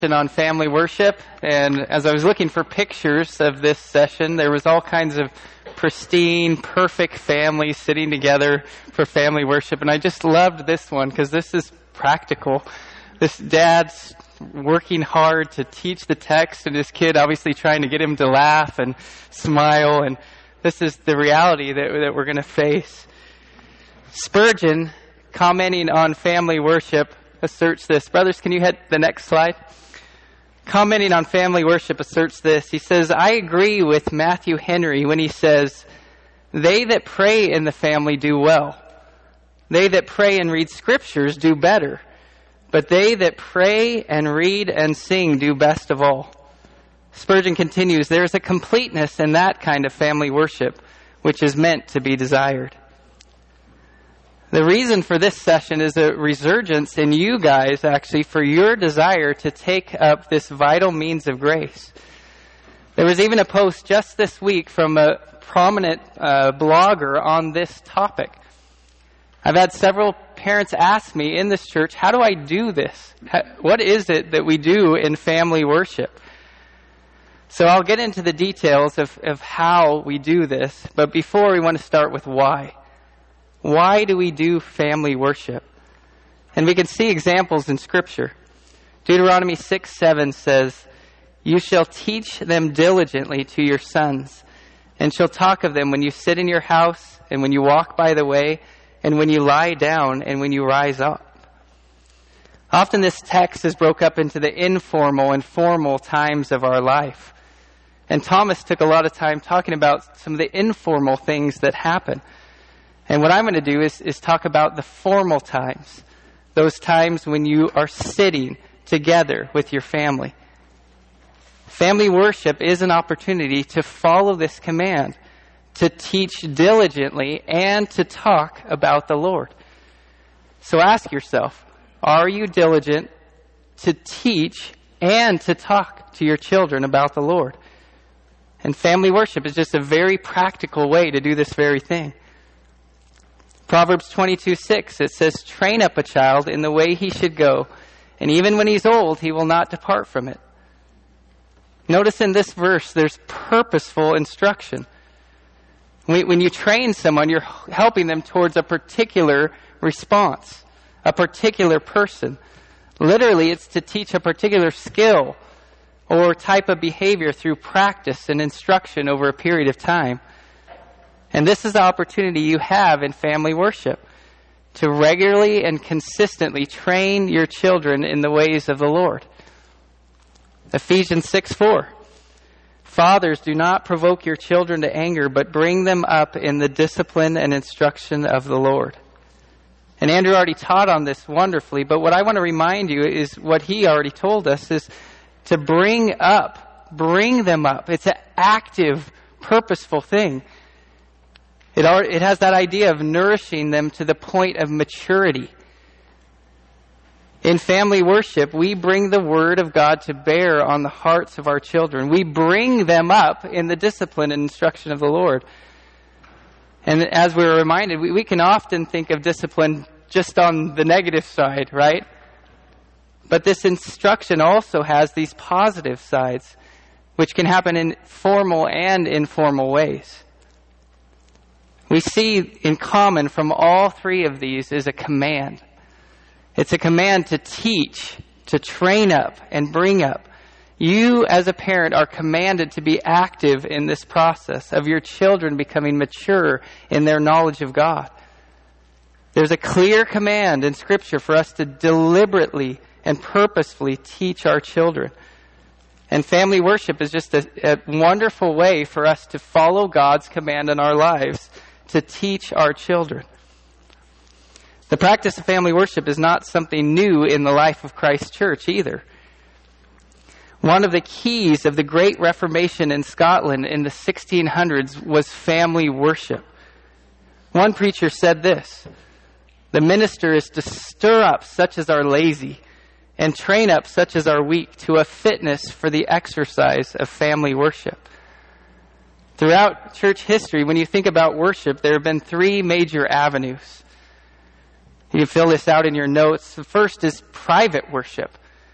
On family worship, and as I was looking for pictures of this session, there was all kinds of pristine, perfect families sitting together for family worship, and I just loved this one because this is practical. This dad's working hard to teach the text, and his kid obviously trying to get him to laugh and smile, and this is the reality that we're going to face. Spurgeon, commenting on family worship, asserts this. Brothers, can you hit the next slide? Commenting on family worship asserts this. He says, I agree with Matthew Henry when he says, they that pray in the family do well. They that pray and read scriptures do better. But they that pray and read and sing do best of all. Spurgeon continues, there is a completeness in that kind of family worship which is meant to be desired. The reason for this session is a resurgence in you guys, actually, for your desire to take up this vital means of grace. There was even a post just this week from a prominent blogger on this topic. I've had several parents ask me in this church, how do I do this? What is it that we do in family worship? So I'll get into the details of how we do this, but before we want to start with why. Why do we do family worship? And we can see examples in Scripture. Deuteronomy 6:7 says, you shall teach them diligently to your sons, and shall talk of them when you sit in your house, and when you walk by the way, and when you lie down, and when you rise up. Often this text is broken up into the informal and formal times of our life. And Thomas took a lot of time talking about some of the informal things that happen. And what I'm going to do is talk about the formal times, those times when you are sitting together with your family. Family worship is an opportunity to follow this command, to teach diligently and to talk about the Lord. So ask yourself, are you diligent to teach and to talk to your children about the Lord? And family worship is just a very practical way to do this very thing. Proverbs 22:6, it says, train up a child in the way he should go, and even when he's old, he will not depart from it. Notice in this verse, there's purposeful instruction. When you train someone, you're helping them towards a particular response, a particular person. Literally, it's to teach a particular skill or type of behavior through practice and instruction over a period of time. And this is the opportunity you have in family worship, to regularly and consistently train your children in the ways of the Lord. Ephesians 6:4. Fathers, do not provoke your children to anger, but bring them up in the discipline and instruction of the Lord. And Andrew already taught on this wonderfully, but what I want to remind you is what he already told us is to bring them up. It's an active, purposeful thing. It has that idea of nourishing them to the point of maturity. In family worship, we bring the Word of God to bear on the hearts of our children. We bring them up in the discipline and instruction of the Lord. And as we were reminded, we can often think of discipline just on the negative side, right? But this instruction also has these positive sides, which can happen in formal and informal ways. We see in common from all three of these is a command. It's a command to teach, to train up, and bring up. You, as a parent, are commanded to be active in this process of your children becoming mature in their knowledge of God. There's a clear command in Scripture for us to deliberately and purposefully teach our children. And family worship is just a wonderful way for us to follow God's command in our lives, to teach our children. The practice of family worship is not something new in the life of Christ Church either. One of the keys of the Great Reformation in Scotland in the 1600s was family worship. One preacher said this, the minister is to stir up such as are lazy and train up such as are weak to a fitness for the exercise of family worship. Throughout church history, when you think about worship, there have been three major avenues. You can fill this out in your notes. The first is private worship.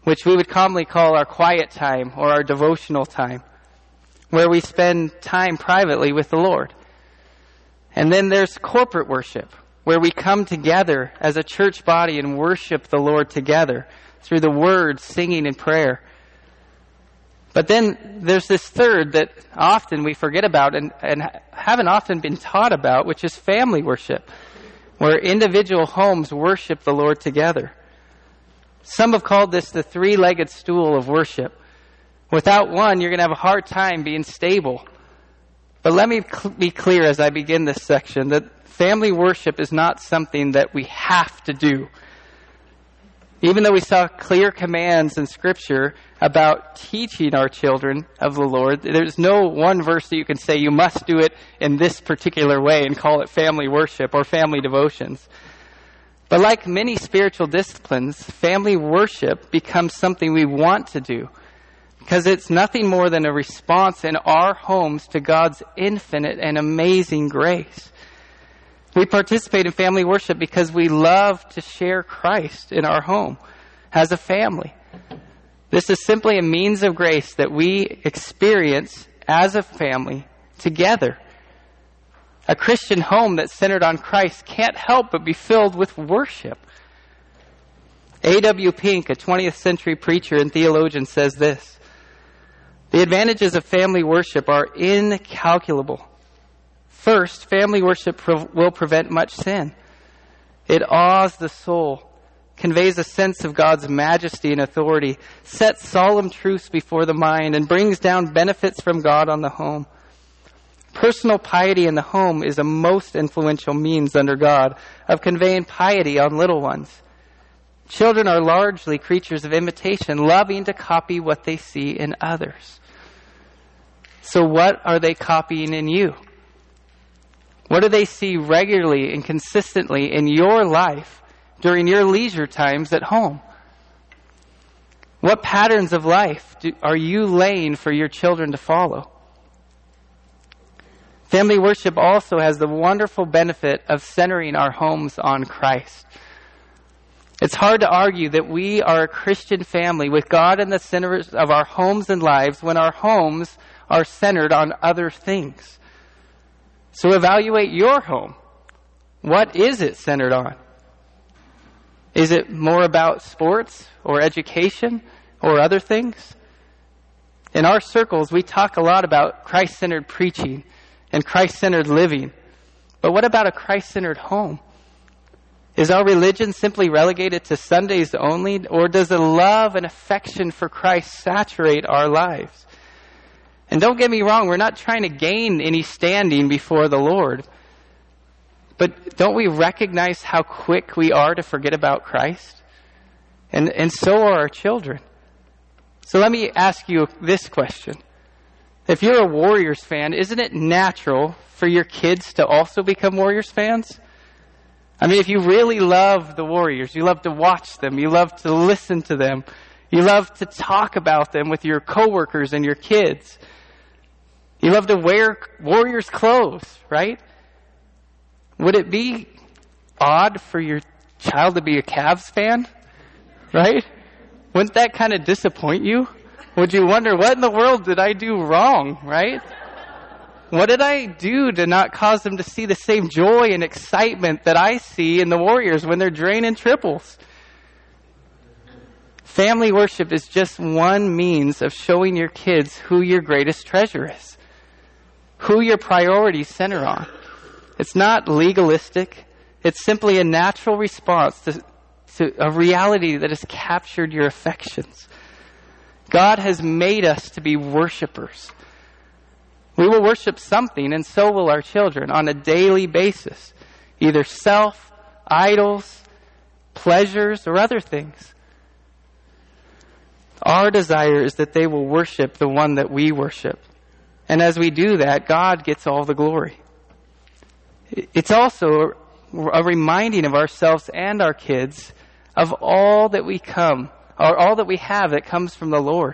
which we would commonly call our quiet time or our devotional time, where we spend time privately with the Lord. And then there's corporate worship, where we come together as a church body and worship the Lord together through the word, singing, and prayer. But then there's this third that often we forget about and haven't often been taught about, which is family worship, where individual homes worship the Lord together. Some have called this the three-legged stool of worship. Without one, you're going to have a hard time being stable. But let me be clear as I begin this section that family worship is not something that we have to do. Even though we saw clear commands in Scripture about teaching our children of the Lord, there's no one verse that you can say you must do it in this particular way and call it family worship or family devotions. But like many spiritual disciplines, family worship becomes something we want to do because it's nothing more than a response in our homes to God's infinite and amazing grace. We participate in family worship because we love to share Christ in our home as a family. This is simply a means of grace that we experience as a family together. A Christian home that's centered on Christ can't help but be filled with worship. A.W. Pink, a 20th century preacher and theologian, says this: "The advantages of family worship are incalculable. First, family worship will prevent much sin. It awes the soul, conveys a sense of God's majesty and authority, sets solemn truths before the mind, and brings down benefits from God on the home. Personal piety in the home is a most influential means under God of conveying piety on little ones. Children are largely creatures of imitation, loving to copy what they see in others." So what are they copying in you? What do they see regularly and consistently in your life during your leisure times at home? What patterns of life are you laying for your children to follow? Family worship also has the wonderful benefit of centering our homes on Christ. It's hard to argue that we are a Christian family with God in the center of our homes and lives when our homes are centered on other things. So evaluate your home. What is it centered on? Is it more about sports or education or other things? In our circles, we talk a lot about Christ-centered preaching and Christ-centered living. But what about a Christ-centered home? Is our religion simply relegated to Sundays only, or does the love and affection for Christ saturate our lives? And don't get me wrong, we're not trying to gain any standing before the Lord. But don't we recognize how quick we are to forget about Christ? And so are our children. So let me ask you this question. If you're a Warriors fan, isn't it natural for your kids to also become Warriors fans? I mean, if you really love the Warriors, you love to watch them, you love to listen to them, you love to talk about them with your coworkers and your kids. You love to wear Warriors clothes, right? Would it be odd for your child to be a Cavs fan? Right? Wouldn't that kind of disappoint you? Would you wonder, what in the world did I do wrong, right? What did I do to not cause them to see the same joy and excitement that I see in the Warriors when they're draining triples? Family worship is just one means of showing your kids who your greatest treasure is, who your priorities center on. It's not legalistic. It's simply a natural response to a reality that has captured your affections. God has made us to be worshipers. We will worship something, and so will our children, on a daily basis. Either self, idols, pleasures, or other things. Our desire is that they will worship the one that we worship. And as we do that, God gets all the glory. It's also a reminding of ourselves and our kids of all that we all that we have that comes from the Lord.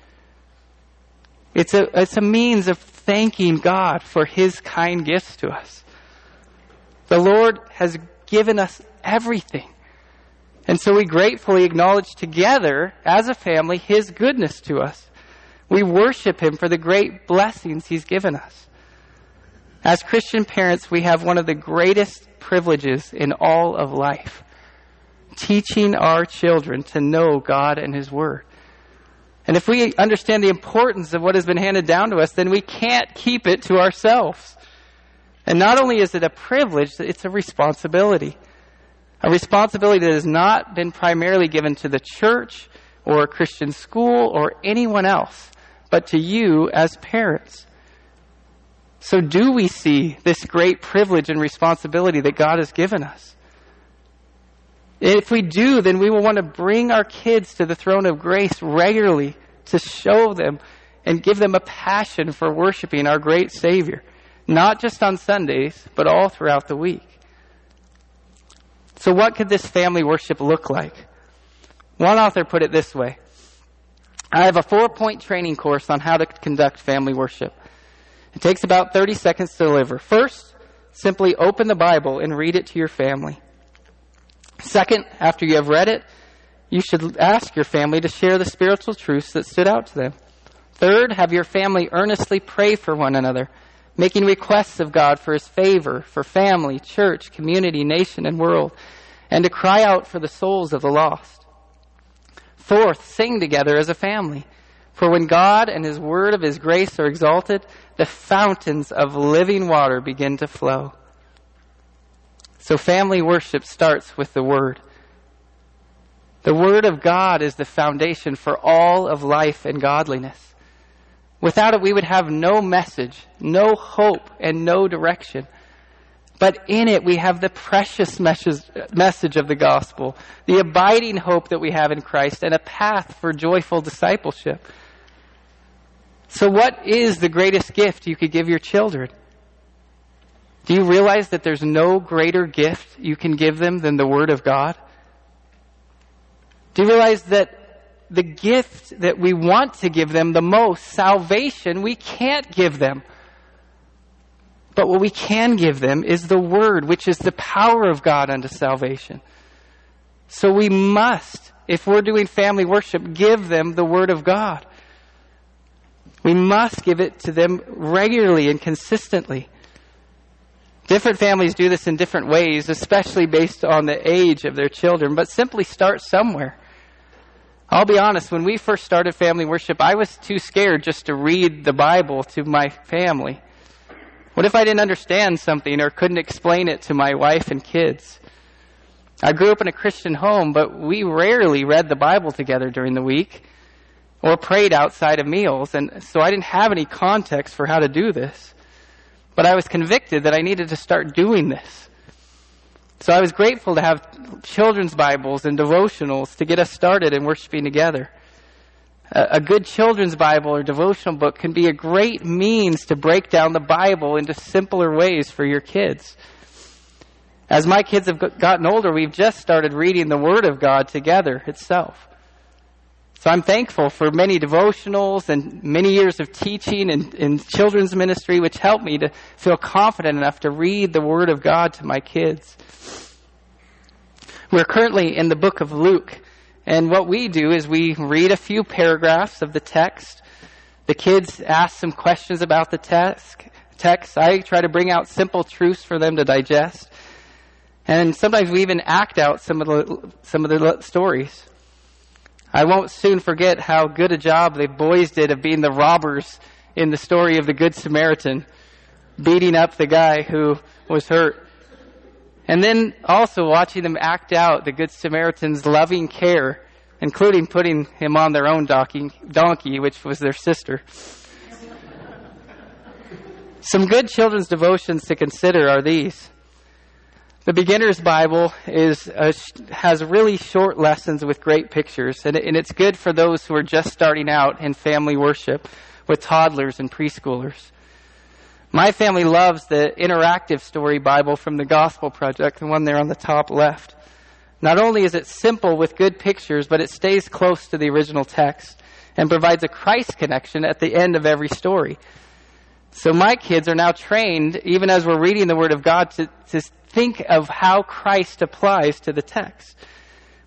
It's a means of thanking God for His kind gifts to us. The Lord has given us everything. And so we gratefully acknowledge together, as a family, His goodness to us. We worship Him for the great blessings He's given us. As Christian parents, we have one of the greatest privileges in all of life, teaching our children to know God and His Word. And if we understand the importance of what has been handed down to us, then we can't keep it to ourselves. And not only is it a privilege, it's a responsibility. A responsibility that has not been primarily given to the church or a Christian school or anyone else, but to you as parents. So do we see this great privilege and responsibility that God has given us? If we do, then we will want to bring our kids to the throne of grace regularly to show them and give them a passion for worshiping our great Savior, not just on Sundays, but all throughout the week. So what could this family worship look like? One author put it this way: I have a 4-point training course on how to conduct family worship. It takes about 30 seconds to deliver. First, simply open the Bible and read it to your family. Second, after you have read it, you should ask your family to share the spiritual truths that stood out to them. Third, have your family earnestly pray for one another, making requests of God for His favor, for family, church, community, nation, and world, and to cry out for the souls of the lost. Fourth, sing together as a family. For when God and His word of His grace are exalted, the fountains of living water begin to flow. So family worship starts with the Word. The Word of God is the foundation for all of life and godliness. Without it, we would have no message, no hope, and no direction. But in it, we have the precious message of the gospel, the abiding hope that we have in Christ, and a path for joyful discipleship. So what is the greatest gift you could give your children? Do you realize that there's no greater gift you can give them than the Word of God? Do you realize that the gift that we want to give them the most, salvation, we can't give them? But what we can give them is the Word, which is the power of God unto salvation. So we must, if we're doing family worship, give them the Word of God. We must give it to them regularly and consistently. Different families do this in different ways, especially based on the age of their children, but simply start somewhere. I'll be honest, when we first started family worship, I was too scared just to read the Bible to my family. What if I didn't understand something or couldn't explain it to my wife and kids? I grew up in a Christian home, but we rarely read the Bible together during the week or prayed outside of meals, and so I didn't have any context for how to do this. But I was convicted that I needed to start doing this. So I was grateful to have children's Bibles and devotionals to get us started in worshiping together. A good children's Bible or devotional book can be a great means to break down the Bible into simpler ways for your kids. As my kids have gotten older, we've just started reading the Word of God together itself. So I'm thankful for many devotionals and many years of teaching in children's ministry, which helped me to feel confident enough to read the Word of God to my kids. We're currently in the book of Luke, and what we do is we read a few paragraphs of the text. The kids ask some questions about the text. I try to bring out simple truths for them to digest. And sometimes we even act out some of the stories. I won't soon forget how good a job the boys did of being the robbers in the story of the Good Samaritan, beating up the guy who was hurt. And then also watching them act out the Good Samaritan's loving care, including putting him on their own donkey, which was their sister. Some good children's devotions to consider are these. The Beginner's Bible has really short lessons with great pictures, and it's good for those who are just starting out in family worship with toddlers and preschoolers. My family loves the interactive story Bible from the Gospel Project, the one there on the top left. Not only is it simple with good pictures, but it stays close to the original text and provides a Christ connection at the end of every story. So my kids are now trained, even as we're reading the Word of God, to think of how Christ applies to the text.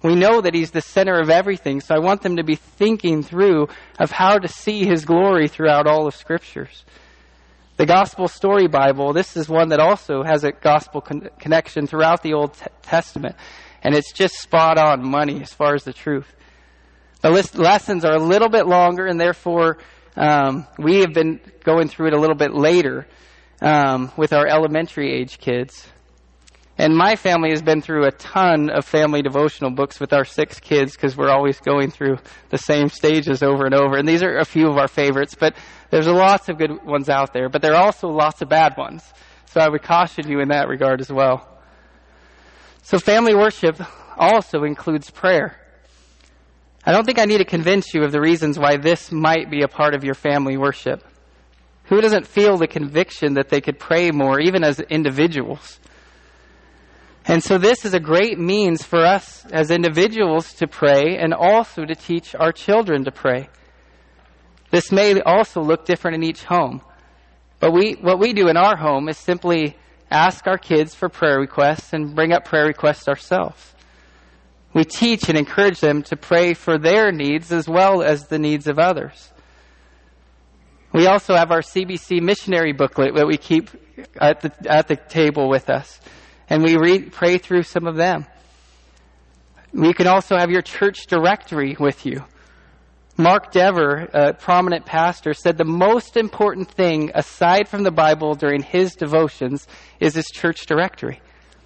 We know that He's the center of everything, so I want them to be thinking through of how to see His glory throughout all of Scriptures. The Gospel Story Bible, this is one that also has a gospel connection throughout the Old Testament. And it's just spot on money as far as the truth. The lessons are a little bit longer, and therefore we have been going through it a little bit later with our elementary age kids. And my family has been through a ton of family devotional books with our 6 kids because we're always going through the same stages over and over. And these are a few of our favorites, but there's lots of good ones out there. But there are also lots of bad ones. So I would caution you in that regard as well. So family worship also includes prayer. I don't think I need to convince you of the reasons why this might be a part of your family worship. Who doesn't feel the conviction that they could pray more, even as individuals? And so this is a great means for us as individuals to pray and also to teach our children to pray. This may also look different in each home. But what we do in our home is simply ask our kids for prayer requests and bring up prayer requests ourselves. We teach and encourage them to pray for their needs as well as the needs of others. We also have our CBC missionary booklet that we keep at the table with us. And we pray through some of them. You can also have your church directory with you. Mark Dever, a prominent pastor, said the most important thing aside from the Bible during his devotions is his church directory.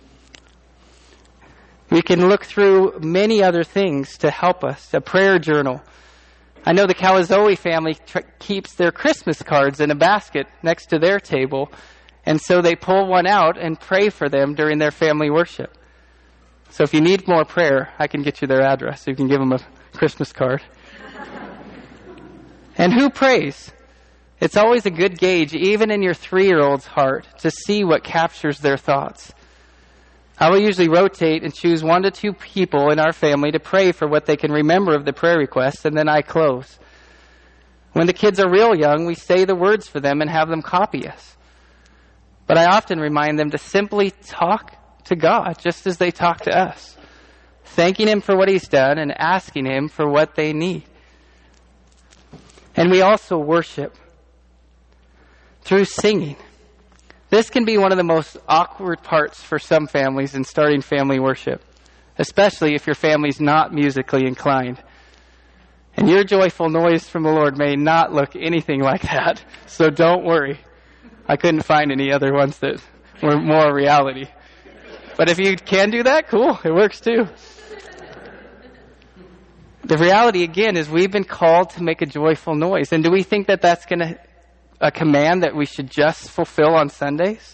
We can look through many other things to help us. A prayer journal. I know the Kawazoe family keeps their Christmas cards in a basket next to their table, and so they pull one out and pray for them during their family worship. So if you need more prayer, I can get you their address. You can give them a Christmas card. And who prays? It's always a good gauge, even in your 3-year-old's heart, to see what captures their thoughts. I will usually rotate and choose 1 to 2 people in our family to pray for what they can remember of the prayer requests, and then I close. When the kids are real young, we say the words for them and have them copy us. But I often remind them to simply talk to God, just as they talk to us, thanking Him for what He's done and asking Him for what they need. And we also worship through singing. This can be one of the most awkward parts for some families in starting family worship, especially if your family's not musically inclined. And your joyful noise from the Lord may not look anything like that, so don't worry. I couldn't find any other ones that were more reality. But if you can do that, cool, it works too. The reality, again, is we've been called to make a joyful noise. And do we think that that's a command that we should just fulfill on Sundays?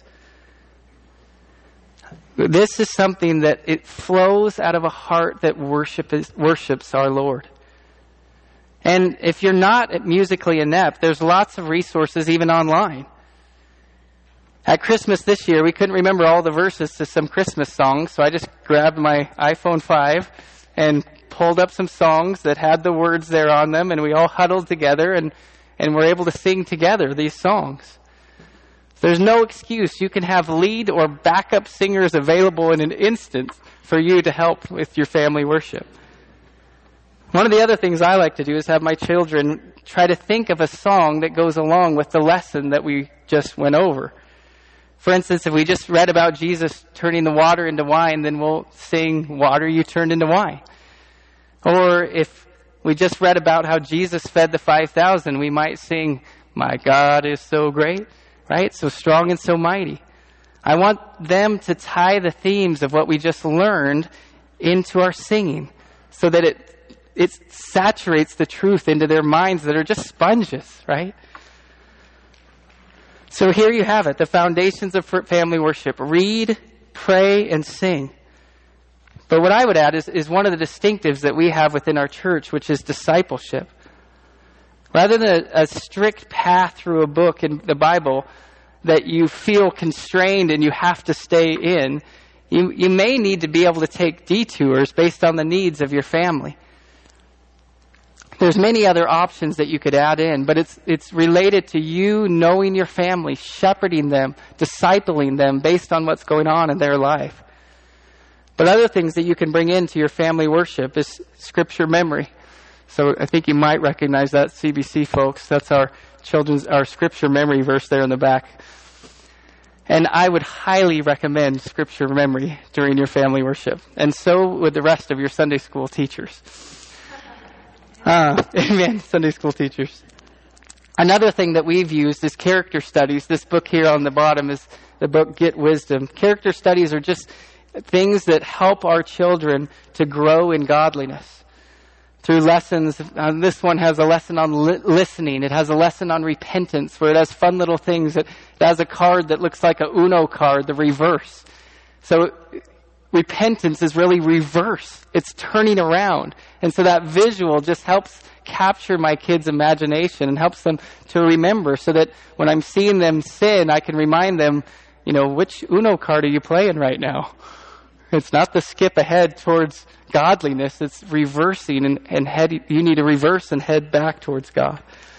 This is something that it flows out of a heart that worships our Lord. And if you're not musically inept, there's lots of resources even online. At Christmas this year, we couldn't remember all the verses to some Christmas songs, so I just grabbed my iPhone 5 and pulled up some songs that had the words there on them, and we all huddled together and were able to sing together these songs. There's no excuse. You can have lead or backup singers available in an instant for you to help with your family worship. One of the other things I like to do is have my children try to think of a song that goes along with the lesson that we just went over. For instance, if we just read about Jesus turning the water into wine, then we'll sing, "Water You Turned into Wine." Or if we just read about how Jesus fed the 5,000, we might sing, "My God is so great," right? So strong and so mighty. I want them to tie the themes of what we just learned into our singing so that it saturates the truth into their minds that are just sponges, right? So here you have it, the foundations of family worship. Read, pray, and sing. But what I would add is one of the distinctives that we have within our church, which is discipleship. Rather than a strict path through a book in the Bible that you feel constrained and you have to stay in, you may need to be able to take detours based on the needs of your family. There's many other options that you could add in, but it's related to you knowing your family, shepherding them, discipling them based on what's going on in their life. But other things that you can bring into your family worship is scripture memory. So I think you might recognize that, CBC folks. That's our scripture memory verse there in the back. And I would highly recommend scripture memory during your family worship. And so would the rest of your Sunday school teachers. Amen, Sunday school teachers. Another thing that we've used is character studies. This book here on the bottom is the book Get Wisdom. Character studies are just things that help our children to grow in godliness. Through lessons, this one has a lesson on listening. It has a lesson on repentance, where it has fun little things. It has a card that looks like a Uno card, the reverse. So repentance is really reverse. It's turning around. And so that visual just helps capture my kids' imagination and helps them to remember, so that when I'm seeing them sin, I can remind them, which Uno card are you playing right now? It's not the skip ahead towards godliness. It's reversing and head. You need to reverse and head back towards God.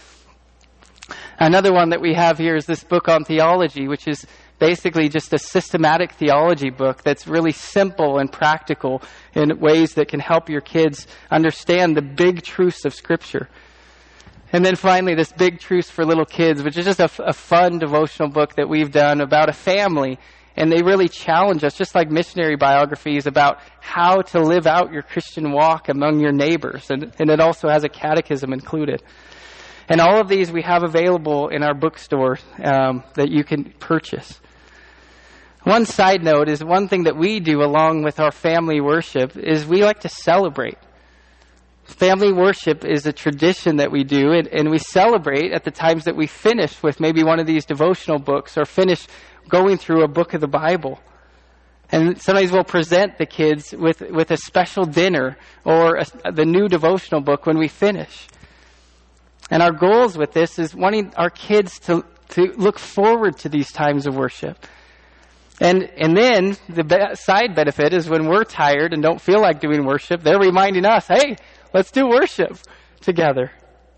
Another one that we have here is this book on theology, which is basically just a systematic theology book that's really simple and practical in ways that can help your kids understand the big truths of Scripture. And then finally, this Big Truths for Little Kids, which is just a fun devotional book that we've done about a family. And they really challenge us, just like missionary biographies, about how to live out your Christian walk among your neighbors. And it also has a catechism included. And all of these we have available in our bookstore that you can purchase. One side note is one thing that we do along with our family worship is we like to celebrate. Family worship is a tradition that we do, and we celebrate at the times that we finish with maybe one of these devotional books or finish going through a book of the Bible. And sometimes we'll present the kids with a special dinner or the new devotional book when we finish. And our goals with this is wanting our kids to look forward to these times of worship. And then the side benefit is when we're tired and don't feel like doing worship, they're reminding us, hey, let's do worship together.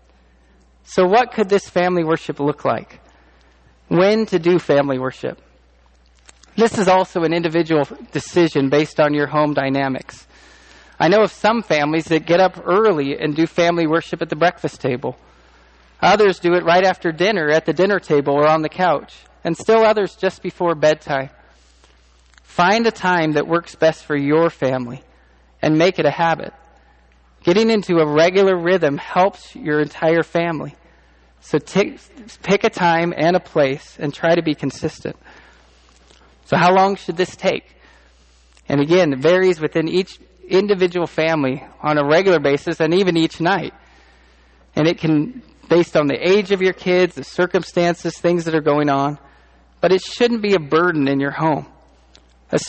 So what could this family worship look like? When to do family worship? This is also an individual decision based on your home dynamics. I know of some families that get up early and do family worship at the breakfast table. Others do it right after dinner at the dinner table or on the couch. And still others just before bedtime. Find a time that works best for your family and make it a habit. Getting into a regular rhythm helps your entire family. So pick a time and a place and try to be consistent. So how long should this take? And again, it varies within each individual family on a regular basis and even each night. And it can, based on the age of your kids, the circumstances, things that are going on. But it shouldn't be a burden in your home. But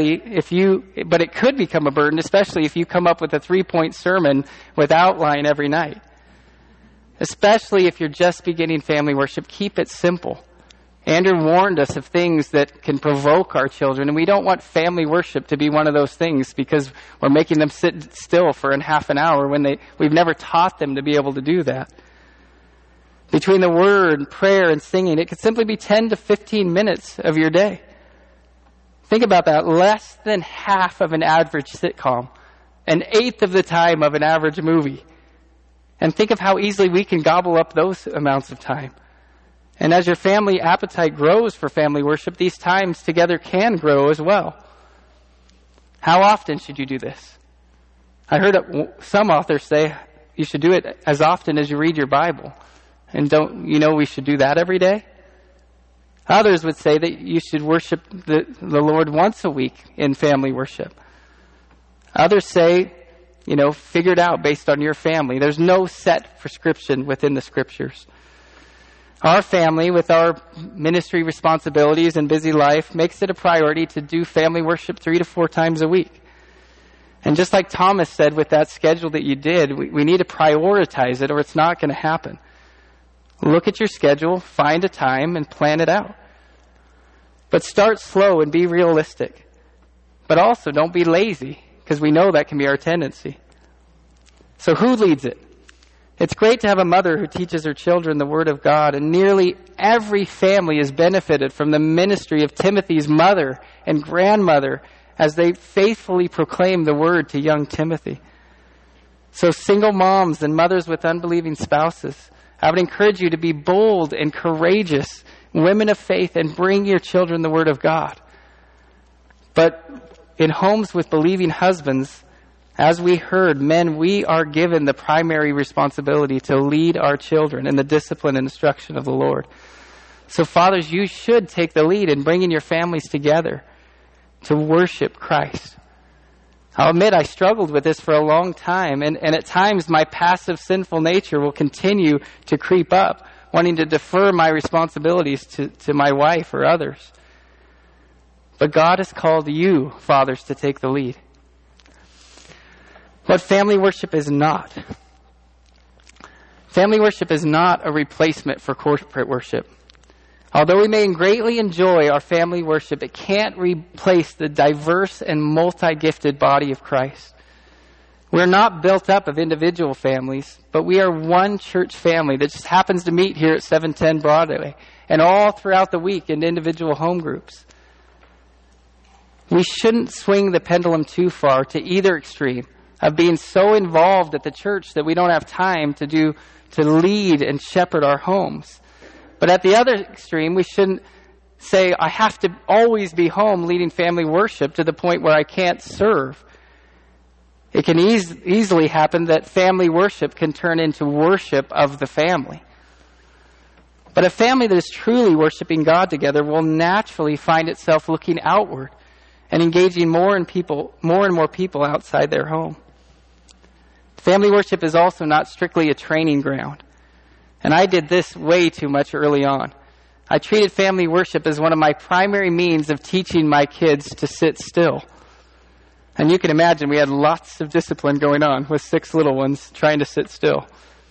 it could become a burden, especially if you come up with a 3-point sermon with outline every night. Especially if you're just beginning family worship, keep it simple. Andrew warned us of things that can provoke our children, and we don't want family worship to be one of those things because we're making them sit still for half an hour when we've never taught them to be able to do that. Between the word, prayer, and singing, it could simply be 10 to 15 minutes of your day. Think about that. Less than half of an average sitcom. 1/8 of the time of an average movie. And think of how easily we can gobble up those amounts of time. And as your family appetite grows for family worship, these times together can grow as well. How often should you do this? I heard some authors say you should do it as often as you read your Bible. And don't you know we should do that every day? Others would say that you should worship the Lord once a week in family worship. Others say, figure it out based on your family. There's no set prescription within the Scriptures. Our family, with our ministry responsibilities and busy life, makes it a priority to do family worship 3 to 4 times a week. And just like Thomas said with that schedule that you did, we need to prioritize it or it's not going to happen. Look at your schedule, find a time, and plan it out. But start slow and be realistic. But also don't be lazy, because we know that can be our tendency. So who leads it? It's great to have a mother who teaches her children the Word of God, and nearly every family has benefited from the ministry of Timothy's mother and grandmother as they faithfully proclaim the word to young Timothy. So single moms and mothers with unbelieving spouses, I would encourage you to be bold and courageous, women of faith, and bring your children the word of God. But in homes with believing husbands, as we heard, men, we are given the primary responsibility to lead our children in the discipline and instruction of the Lord. So fathers, you should take the lead in bringing your families together to worship Christ. I'll admit I struggled with this for a long time, and at times my passive sinful nature will continue to creep up, wanting to defer my responsibilities to my wife or others. But God has called you, fathers, to take the lead. What family worship is not. Family worship is not a replacement for corporate worship. Although we may greatly enjoy our family worship, it can't replace the diverse and multi-gifted body of Christ. We're not built up of individual families, but we are one church family that just happens to meet here at 710 Broadway and all throughout the week in individual home groups. We shouldn't swing the pendulum too far to either extreme of being so involved at the church that we don't have time to lead and shepherd our homes. But at the other extreme, we shouldn't say, I have to always be home leading family worship to the point where I can't serve. It can easily happen that family worship can turn into worship of the family. But a family that is truly worshiping God together will naturally find itself looking outward and engaging more and more people outside their home. Family worship is also not strictly a training ground. And I did this way too much early on. I treated family worship as one of my primary means of teaching my kids to sit still. And you can imagine we had lots of discipline going on with 6 little ones trying to sit still.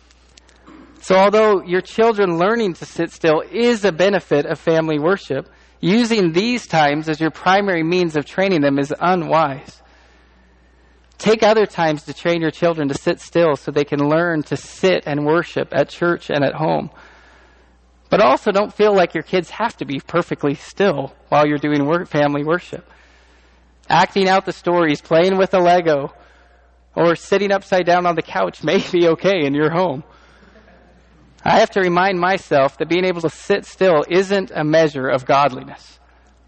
So although your children learning to sit still is a benefit of family worship, using these times as your primary means of training them is unwise. Take other times to train your children to sit still so they can learn to sit and worship at church and at home. But also don't feel like your kids have to be perfectly still while you're doing family worship. Acting out the stories, playing with a Lego, or sitting upside down on the couch may be okay in your home. I have to remind myself that being able to sit still isn't a measure of godliness.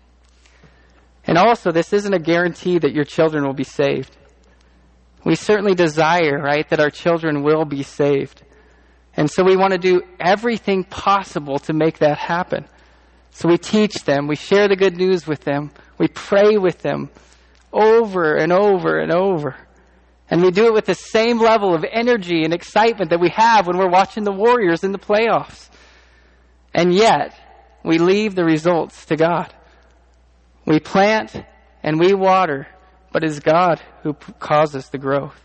And also, this isn't a guarantee that your children will be saved. We certainly desire, right, that our children will be saved. And so we want to do everything possible to make that happen. So we teach them, we share the good news with them, we pray with them over and over and over. And we do it with the same level of energy and excitement that we have when we're watching the Warriors in the playoffs. And yet, we leave the results to God. We plant and we water, but it's God who causes the growth.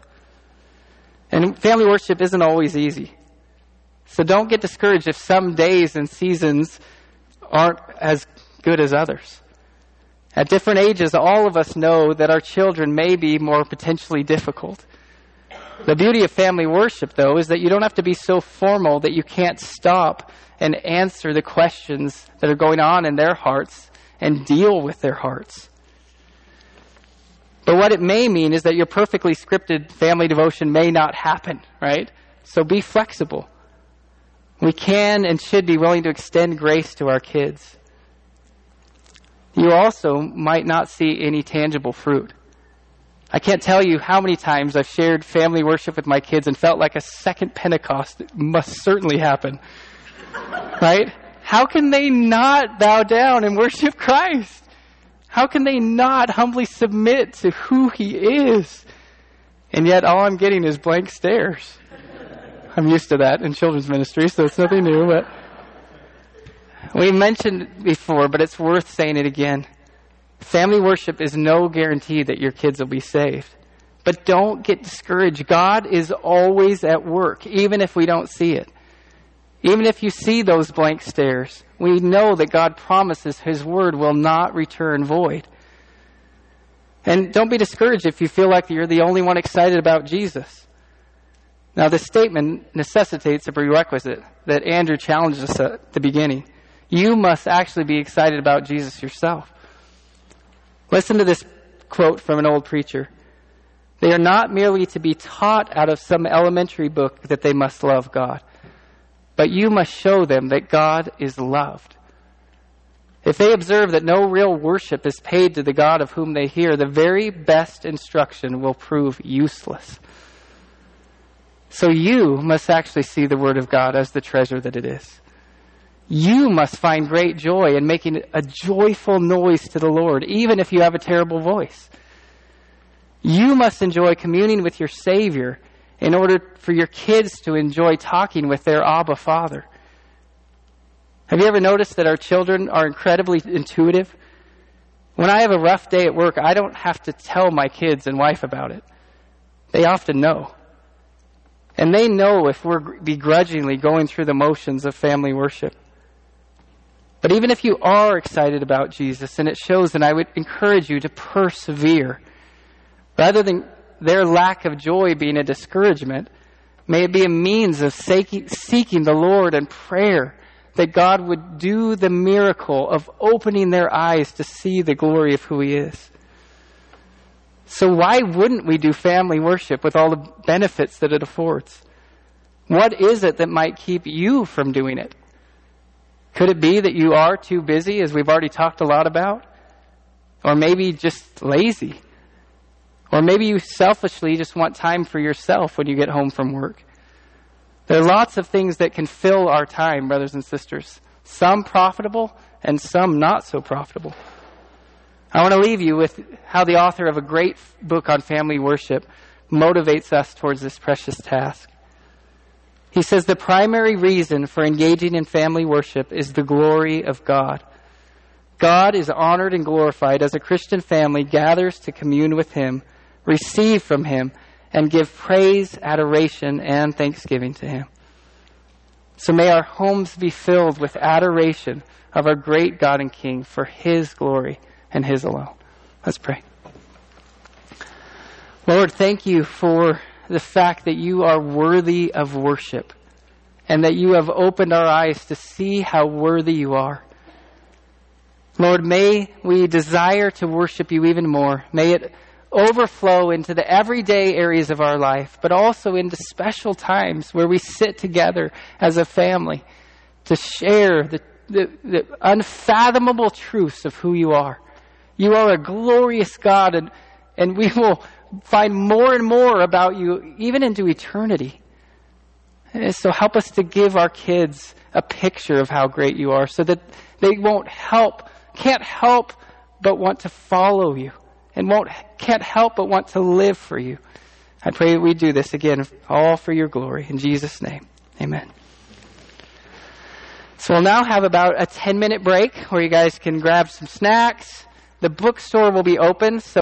And family worship isn't always easy. So don't get discouraged if some days and seasons aren't as good as others. At different ages, all of us know that our children may be more potentially difficult. The beauty of family worship, though, is that you don't have to be so formal that you can't stop and answer the questions that are going on in their hearts and deal with their hearts. But what it may mean is that your perfectly scripted family devotion may not happen, right? So be flexible. We can and should be willing to extend grace to our kids. You also might not see any tangible fruit. I can't tell you how many times I've shared family worship with my kids and felt like a second Pentecost must certainly happen. Right? How can they not bow down and worship Christ? How can they not humbly submit to who He is? And yet all I'm getting is blank stares. I'm used to that in children's ministry, so it's nothing new, but we mentioned before, but it's worth saying it again. Family worship is no guarantee that your kids will be saved. But don't get discouraged. God is always at work, even if we don't see it. Even if you see those blank stares, we know that God promises His word will not return void. And don't be discouraged if you feel like you're the only one excited about Jesus. Now, this statement necessitates a prerequisite that Andrew challenged us at the beginning. You must actually be excited about Jesus yourself. Listen to this quote from an old preacher. They are not merely to be taught out of some elementary book that they must love God, but you must show them that God is loved. If they observe that no real worship is paid to the God of whom they hear, the very best instruction will prove useless. So you must actually see the Word of God as the treasure that it is. You must find great joy in making a joyful noise to the Lord, even if you have a terrible voice. You must enjoy communing with your Savior in order for your kids to enjoy talking with their Abba Father. Have you ever noticed that our children are incredibly intuitive? When I have a rough day at work, I don't have to tell my kids and wife about it. They often know. And they know if we're begrudgingly going through the motions of family worship. But even if you are excited about Jesus, and it shows, then I would encourage you to persevere. Rather than their lack of joy being a discouragement, may it be a means of seeking the Lord in prayer, that God would do the miracle of opening their eyes to see the glory of who He is. So why wouldn't we do family worship with all the benefits that it affords? What is it that might keep you from doing it? Could it be that you are too busy, as we've already talked a lot about? Or maybe just lazy? Or maybe you selfishly just want time for yourself when you get home from work? There are lots of things that can fill our time, brothers and sisters. Some profitable and some not so profitable. I want to leave you with how the author of a great book on family worship motivates us towards this precious task. He says the primary reason for engaging in family worship is the glory of God. God is honored and glorified as a Christian family gathers to commune with Him, receive from Him, and give praise, adoration, and thanksgiving to Him. So may our homes be filled with adoration of our great God and King for His glory and His alone. Let's pray. Lord, thank you for the fact that you are worthy of worship and that you have opened our eyes to see how worthy you are. Lord, may we desire to worship you even more. May it overflow into the everyday areas of our life, but also into special times where we sit together as a family to share the unfathomable truths of who you are. You are a glorious God, and we will find more and more about you even into eternity. And so help us to give our kids a picture of how great you are so that they can't help but want to follow you and can't help but want to live for you. I pray that we do this again, all for your glory. In Jesus' name, amen. So we'll now have about a 10-minute break where you guys can grab some snacks. The bookstore will be open, so